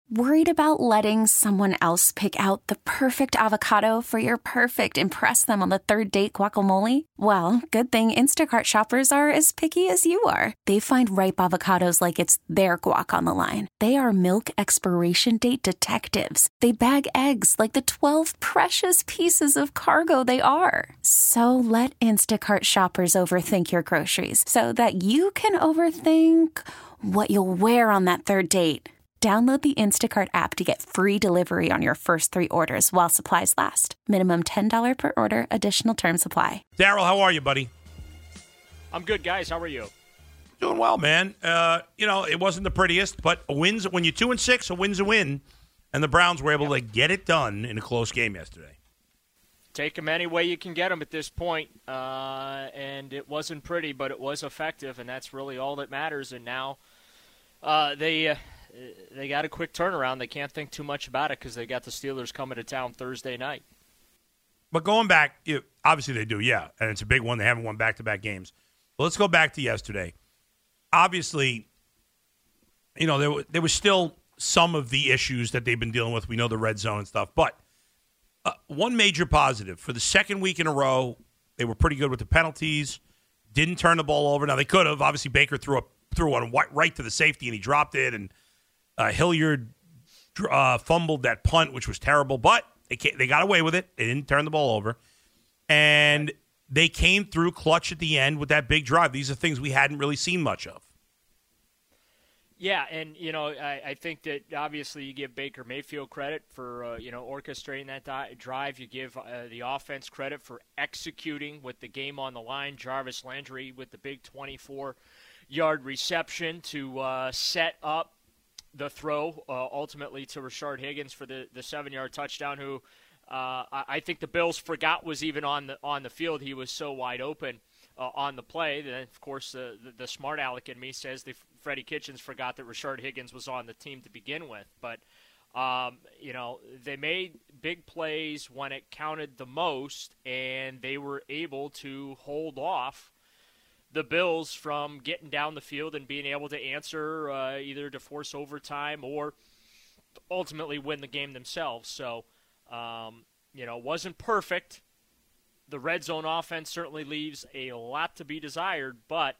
Worried about letting someone else pick out the perfect avocado for your perfect impress them on the third date guacamole? Well, good thing Instacart shoppers are as picky as you are. They find ripe avocados like it's their guac on the line. They are milk expiration date detectives. They bag eggs like the 12 precious pieces of cargo they are. So let Instacart shoppers overthink your groceries so that you can overthink what you'll wear on that third date. Download the Instacart app to get free delivery on your first 3 orders while supplies last. Minimum $10 per order. Additional terms apply. Daryl, how are you, buddy? I'm good, guys. How are you? Doing well, man. It wasn't the prettiest, but a win's when you're 2-6, a win's a win, and the Browns were able to get it done in a close game yesterday. Take them any way you can get them at this point, and it wasn't pretty, but it was effective, and that's really all that matters. And now they got a quick turnaround. They can't think too much about it because they got the Steelers coming to town Thursday night. But going back, obviously they do, yeah, and it's a big one. They haven't won back-to-back games. But let's go back to yesterday. Obviously, there was still some of the issues that they've been dealing with. We know the red zone and stuff. But one major positive, for the second week in a row, they were pretty good with the penalties, didn't turn the ball over. Now, they could have. Obviously, Baker threw one right to the safety, and he dropped it, and Hilliard fumbled that punt, which was terrible, but they got away with it. They didn't turn the ball over. And they came through clutch at the end with that big drive. These are things we hadn't really seen much of. Yeah, and, I think that obviously you give Baker Mayfield credit for, orchestrating that drive. You give the offense credit for executing with the game on the line. Jarvis Landry with the big 24-yard reception to set up the throw ultimately to Rashard Higgins for the 7-yard touchdown, who I think the Bills forgot was even on the field. He was so wide open on the play. Then, of course, the smart aleck in me says that Freddie Kitchens forgot that Rashard Higgins was on the team to begin with. But, they made big plays when it counted the most, and they were able to hold off the Bills from getting down the field and being able to answer either to force overtime or ultimately win the game themselves. So, wasn't perfect. The red zone offense certainly leaves a lot to be desired, but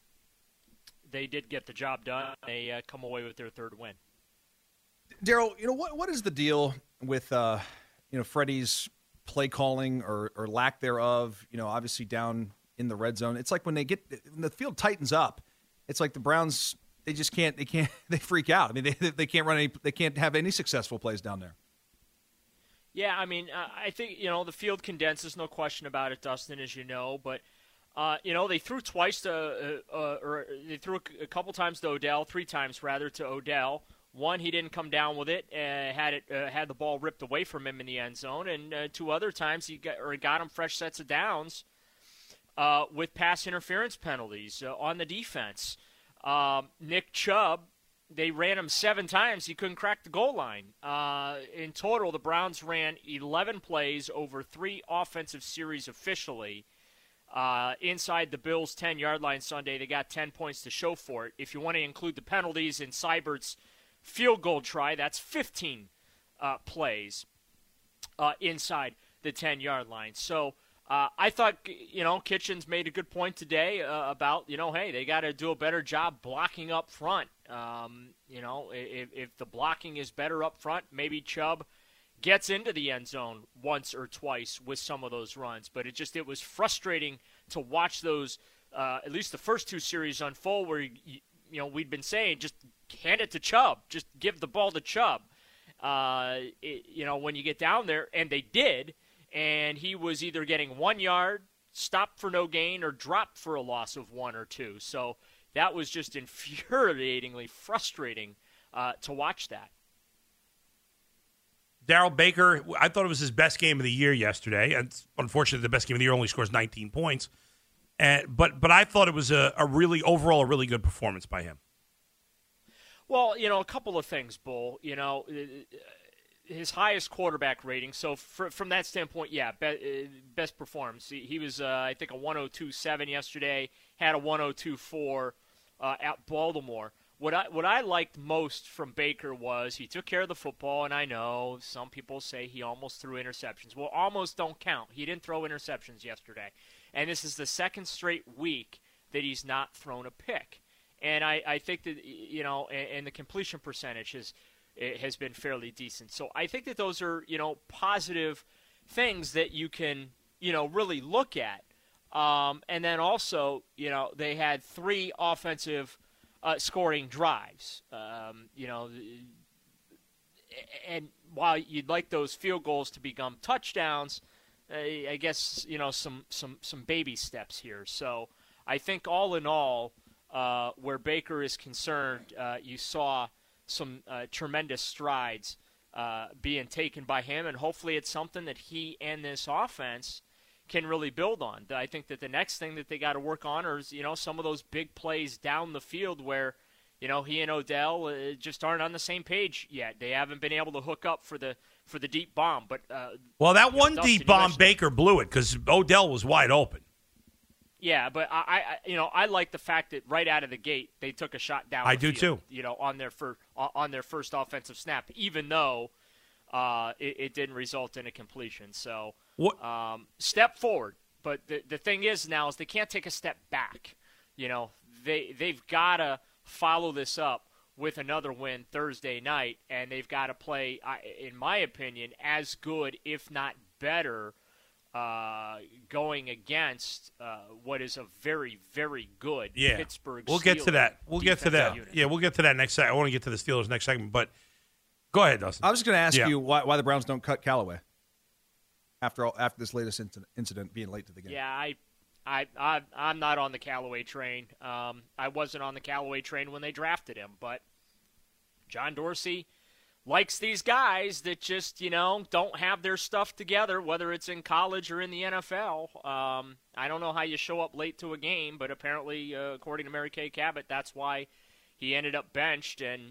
they did get the job done. They come away with their third win. Daryl, what is the deal with Freddie's play calling or lack thereof? Obviously down in the red zone. It's like when the field tightens up, it's like the Browns, they freak out. I mean, they can't run they can't have any successful plays down there. Yeah, I mean, I think, the field condenses, no question about it, Dustin, as you know, but they threw twice or they threw a couple times to Odell, 3 times rather to Odell. One, he didn't come down with it, had the ball ripped away from him in the end zone, and 2 other times he got him fresh sets of downs with pass interference penalties on the defense. Nick Chubb, they ran him 7 times. He couldn't crack the goal line. In total, the Browns ran 11 plays over 3 offensive series officially. Inside the Bills' 10-yard line Sunday, they got 10 points to show for it. If you want to include the penalties in Seibert's field goal try, that's 15 plays inside the 10-yard line. So I thought, Kitchens made a good point today about, hey, they got to do a better job blocking up front. If the blocking is better up front, maybe Chubb gets into the end zone once or twice with some of those runs. But it was frustrating to watch those, at least the first 2 series unfold where, we'd been saying just hand it to Chubb, just give the ball to Chubb. When you get down there, and they did, and he was either getting 1 yard, stopped for no gain, or dropped for a loss of 1 or 2. So that was just infuriatingly frustrating to watch that. Daryl Baker, I thought it was his best game of the year yesterday. And unfortunately, the best game of the year only scores 19 points. But I thought it was a really good performance by him. Well, a couple of things, Bull. His highest quarterback rating. So from that standpoint, yeah, best performance. He was, I think, a 102.7 yesterday, had a 102.4 at Baltimore. what I liked most from Baker was he took care of the football, and I know some people say he almost threw interceptions. Well, almost don't count. He didn't throw interceptions yesterday. And this is the second straight week that he's not thrown a pick. And I think that, and the completion percentage has been fairly decent. So I think that those are, positive things that you can, really look at. And then also, they had 3 offensive scoring drives. And while you'd like those field goals to become touchdowns, I guess, some baby steps here. So I think all in all, where Baker is concerned, you saw some tremendous strides being taken by him, and hopefully it's something that he and this offense can really build on. I think that the next thing that they got to work on is, some of those big plays down the field where, he and Odell just aren't on the same page yet. They haven't been able to hook up for the deep bomb. But that one deep bomb, Baker blew it because Odell was wide open. Yeah, but I like the fact that right out of the gate they took a shot down. I do field, too. On their first offensive snap, even though it didn't result in a completion. So step forward. But the thing is now is they can't take a step back. They've got to follow this up with another win Thursday night, and they've got to play, in my opinion, as good, if not better, going against what is a very, very good Pittsburgh Steelers. We'll get to that. Unit. Yeah, we'll get to that next segment. I want to get to the Steelers next segment, but go ahead, Dustin. I was just going to ask you why the Browns don't cut Callaway after this latest incident being late to the game. Yeah, I'm not on the Callaway train. I wasn't on the Callaway train when they drafted him, but John Dorsey likes these guys that just, don't have their stuff together, whether it's in college or in the NFL. I don't know how you show up late to a game, but apparently, according to Mary Kay Cabot, that's why he ended up benched and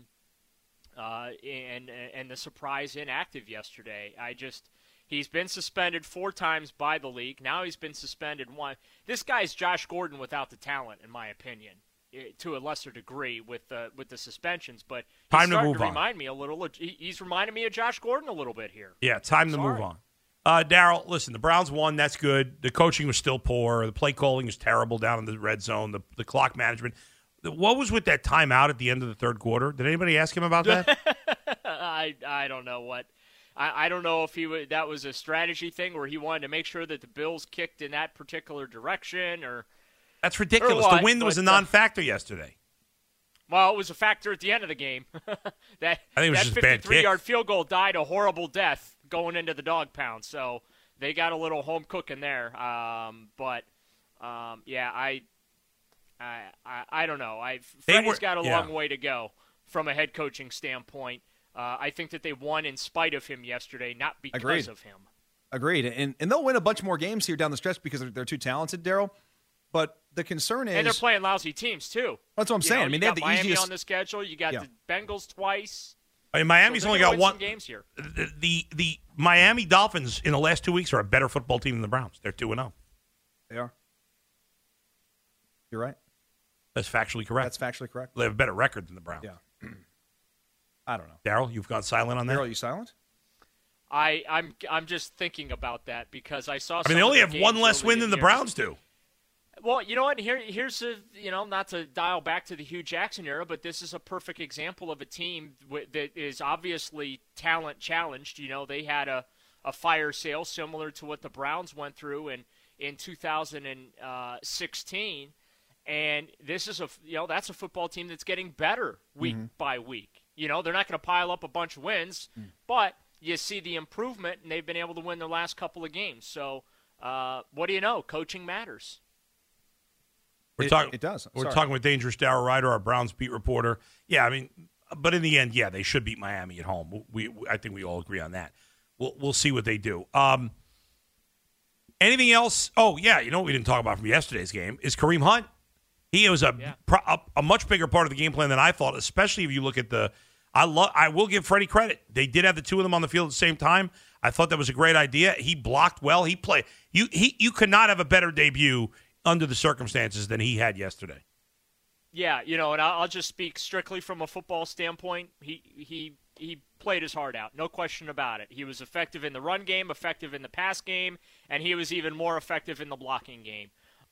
the surprise inactive yesterday. He's been suspended 4 times by the league. Now he's been suspended 1. This guy's Josh Gordon without the talent, in my opinion, to a lesser degree with the suspensions. But time to move on. Remind me a little. He's reminding me of Josh Gordon a little bit here. Yeah, time to move on. Daryl, listen, the Browns won. That's good. The coaching was still poor. The play calling was terrible down in the red zone. The clock management. What was with that timeout at the end of the third quarter? Did anybody ask him about that? I don't know what. I don't know if that was a strategy thing where he wanted to make sure that the Bills kicked in that particular direction or. That's ridiculous. The wind was a non-factor yesterday. Well, it was a factor at the end of the game. that I think it was just a bad kick. 53-yard field goal died a horrible death going into the dog pound. So they got a little home cooking there. I don't know. Freddie's got a long way to go from a head coaching standpoint. I think that they won in spite of him yesterday, not because of him. Agreed. And they'll win a bunch more games here down the stretch because they're too talented, Daryl. But the concern is... And they're playing lousy teams, too. That's what I'm saying. They have the Miami easiest... on the schedule. You got the Bengals twice. Miami's only got one... games here. The Miami Dolphins in the last 2 weeks are a better football team than the Browns. They're 2-0. They are. You're right. That's factually correct. That's factually correct. They have a better record than the Browns. Yeah. I don't know. Daryl, you've gone silent on that? Daryl, you silent? I'm just thinking about that because I saw. They only have one less win than the Browns do. Well, you know what? Here's not to dial back to the Hugh Jackson era, but this is a perfect example of a team that is obviously talent challenged. They had a fire sale similar to what the Browns went through in 2016, and this is that's a football team that's getting better week by week. They're not going to pile up a bunch of wins, but you see the improvement, and they've been able to win their last couple of games. So, what do you know? Coaching matters. It does. We're talking with Dangerous Daryl Ryder, our Browns beat reporter. Yeah, but in the end, they should beat Miami at home. I think we all agree on that. We'll see what they do. Anything else? Oh, yeah, what we didn't talk about from yesterday's game is Kareem Hunt. He was a much bigger part of the game plan than I thought, especially if you look at I will give Freddie credit. They did have the two of them on the field at the same time. I thought that was a great idea. He blocked well. He played. You could not have a better debut under the circumstances than he had yesterday. Yeah, and I'll just speak strictly from a football standpoint. He played his heart out, no question about it. He was effective in the run game, effective in the pass game, and he was even more effective in the blocking game.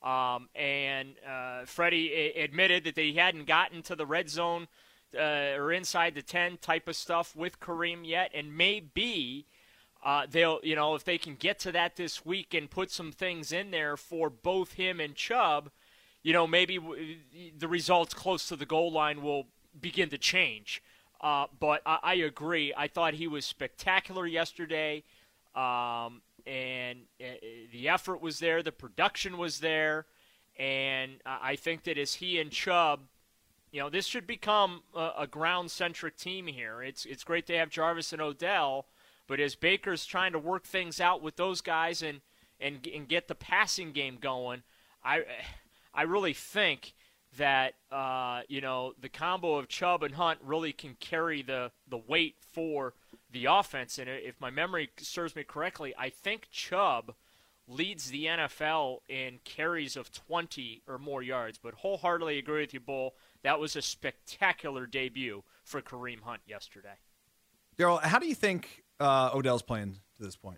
Freddie admitted that he hadn't gotten to the red zone or inside the 10 type of stuff with Kareem yet, and maybe they'll, if they can get to that this week and put some things in there for both him and Chubb, maybe the results close to the goal line will begin to change. But I agree. I thought he was spectacular yesterday, and the effort was there, the production was there, and I think that as he and Chubb, this should become a ground-centric team here. It's great to have Jarvis and Odell, but as Baker's trying to work things out with those guys and get the passing game going, I really think that the combo of Chubb and Hunt really can carry the weight for the offense. And if my memory serves me correctly, I think Chubb leads the NFL in carries of 20 or more yards. But wholeheartedly agree with you, Bull. That was a spectacular debut for Kareem Hunt yesterday. Daryl, how do you think Odell's playing to this point?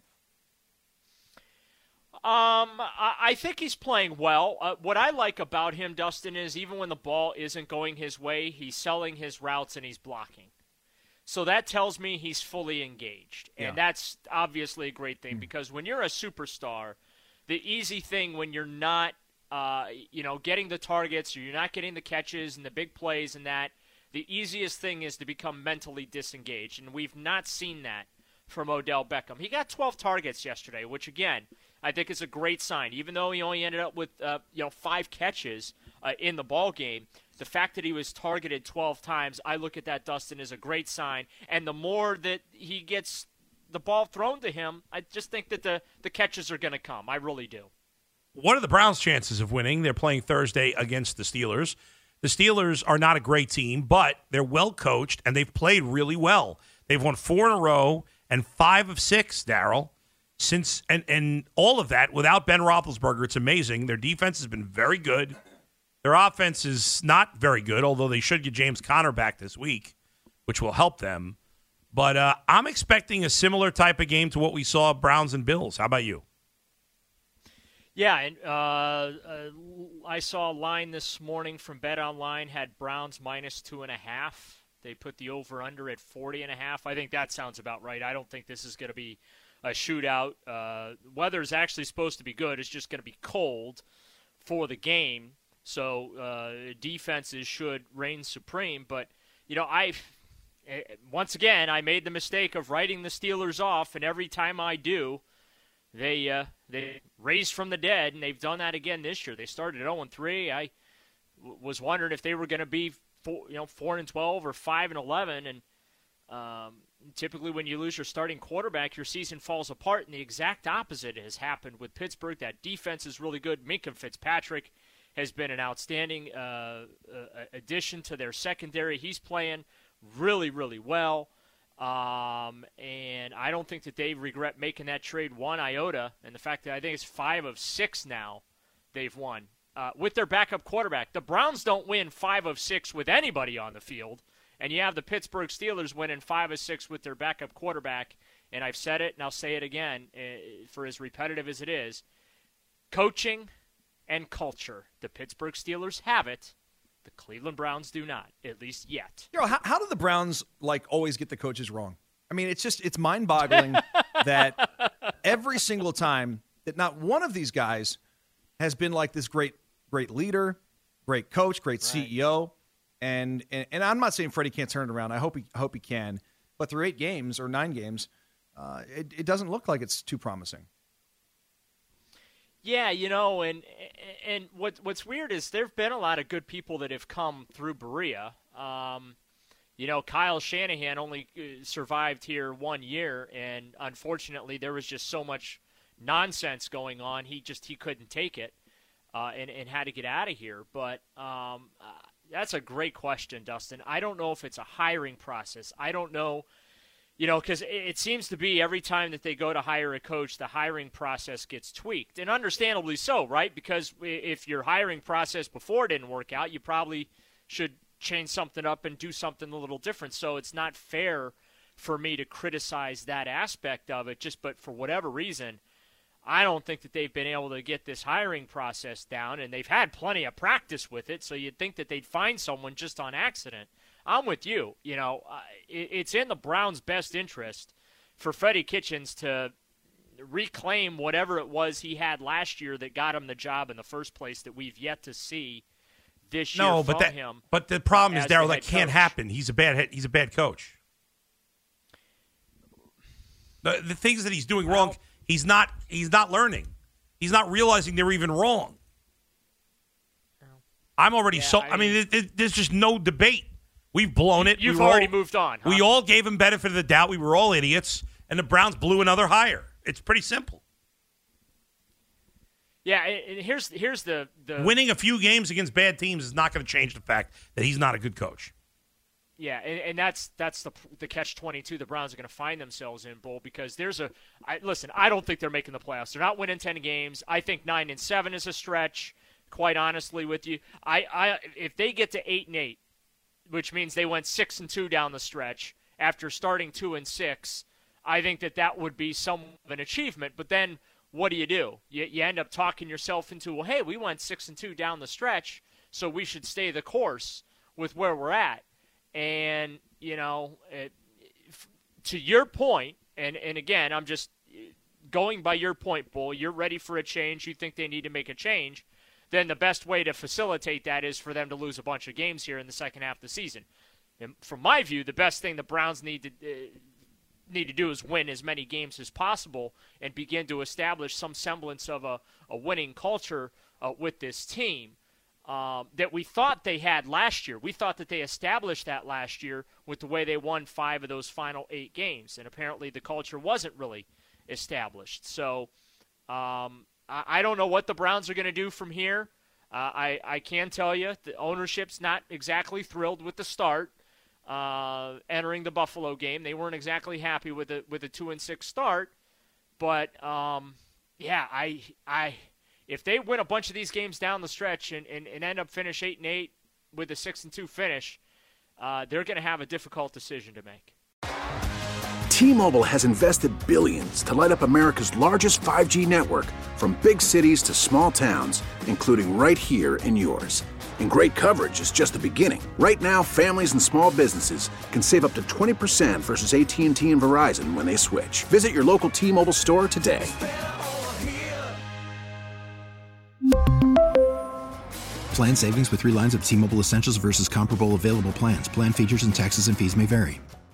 I think he's playing well. What I like about him, Dustin, is even when the ball isn't going his way, he's selling his routes and he's blocking. So that tells me he's fully engaged. And that's obviously a great thing because when you're a superstar, the easy thing when you're not, getting the targets or you're not getting the catches and the big plays and that, the easiest thing is to become mentally disengaged. And we've not seen that from Odell Beckham. He got 12 targets yesterday, which, again, I think is a great sign. Even though he only ended up with 5 catches in the ball game, the fact that he was targeted 12 times, I look at that, Dustin, as a great sign. And the more that he gets the ball thrown to him, I just think that the catches are going to come. I really do. What are the Browns' chances of winning? They're playing Thursday against the Steelers. The Steelers are not a great team, but they're well coached, and they've played really well. They've won 4 in a row and 5 of 6, Daryl. Since and all of that without Ben Roethlisberger, it's amazing. Their defense has been very good. Their offense is not very good, although they should get James Conner back this week, which will help them. But I'm expecting a similar type of game to what we saw Browns and Bills. How about you? Yeah, and I saw a line this morning from BetOnline had Browns minus 2.5. They put the over-under at 40.5. I think that sounds about right. I don't think this is going to be a shootout. Weather's actually supposed to be good. It's just going to be cold for the game. So defenses should reign supreme. But, once again, I made the mistake of writing the Steelers off, and every time I do, they raise from the dead, and they've done that again this year. They started at 0-3. I was wondering if they were going to be 4-12 or 5-11, and typically when you lose your starting quarterback, your season falls apart, and the exact opposite has happened with Pittsburgh. That defense is really good. Minkah Fitzpatrick has been an outstanding addition to their secondary. He's playing really, really well. And I don't think that they regret making that trade one iota. And the fact that I think it's 5 of 6 now they've won with their backup quarterback. The Browns don't win 5 of 6 with anybody on the field. And you have the Pittsburgh Steelers winning 5 of 6 with their backup quarterback. And I've said it, and I'll say it again, for as repetitive as it is. Coaching and culture. The Pittsburgh Steelers have it. The Cleveland Browns do not, at least yet. How do the Browns always get the coaches wrong? I mean, it's mind-boggling that every single time that not one of these guys has been like this great leader, great coach, great CEO. And I'm not saying Freddie can't turn it around. I hope he can. But through 8 games or 9 games, it doesn't look like it's too promising. Yeah, and what's weird is there have been a lot of good people that have come through Berea. Kyle Shanahan only survived here 1 year, and unfortunately there was just so much nonsense going on. He couldn't take it and had to get out of here. But that's a great question, Dustin. I don't know if it's a hiring process. I don't know. Because it seems to be every time that they go to hire a coach, the hiring process gets tweaked. And understandably so, right? Because if your hiring process before didn't work out, you probably change something up and do something a little different. So it's not fair for me to criticize that aspect of it. But for whatever reason, I don't think that they've been able to get this hiring process down, and they've had plenty of practice with it, so you'd think that they'd find someone just on accident. I'm with you. It's in the Browns' best interest for Freddie Kitchens to reclaim whatever it was he had last year that got him the job in the first place that we've yet to see this year from him. But the problem is, Darryl, that can't happen. He's a bad coach. The things that he's doing wrong, he's not learning. He's not realizing they're even wrong. I'm already there's just no debate. We've blown it. You've already moved on. Huh? We all gave him benefit of the doubt. We were all idiots, and the Browns blew another hire. It's pretty simple. Yeah, and here's the winning a few games against bad teams is not going to change the fact that he's not a good coach. Yeah, and that's the catch-22 the Browns are going to find themselves in, Bull, because listen, I don't think they're making the playoffs. They're not winning 10 games. I think 9-7 is a stretch, quite honestly with you. If they get to 8-8, which means they went 6-2 down the stretch after starting 2-6, I think that would be some of an achievement. But then what do? You end up talking yourself into, well, hey, we went 6-2 down the stretch, so we should stay the course with where we're at. And, to your point, and again, I'm just going by your point, Bull, you're ready for a change. You think they need to make a change. Then the best way to facilitate that is for them to lose a bunch of games here in the second half of the season. And from my view, the best thing the Browns need to do is win as many games as possible and begin to establish some semblance of a winning culture with this team. That we thought they had last year. We thought that they established that last year with the way they won 5 of those final 8 games, and apparently the culture wasn't really established. So I don't know what the Browns are going to do from here. I can tell you the ownership's not exactly thrilled with the start entering the Buffalo game. They weren't exactly happy with a 2-6 start, but if they win a bunch of these games down the stretch and end up finish 8-8 with a 6-2 finish, they're going to have a difficult decision to make. T-Mobile has invested billions to light up America's largest 5G network, from big cities to small towns, including right here in yours. And great coverage is just the beginning. Right now, families and small businesses can save up to 20% versus AT&T and Verizon when they switch. Visit your local T-Mobile store today. Plan savings with 3 lines of T-Mobile Essentials versus comparable available plans. Plan features and taxes and fees may vary.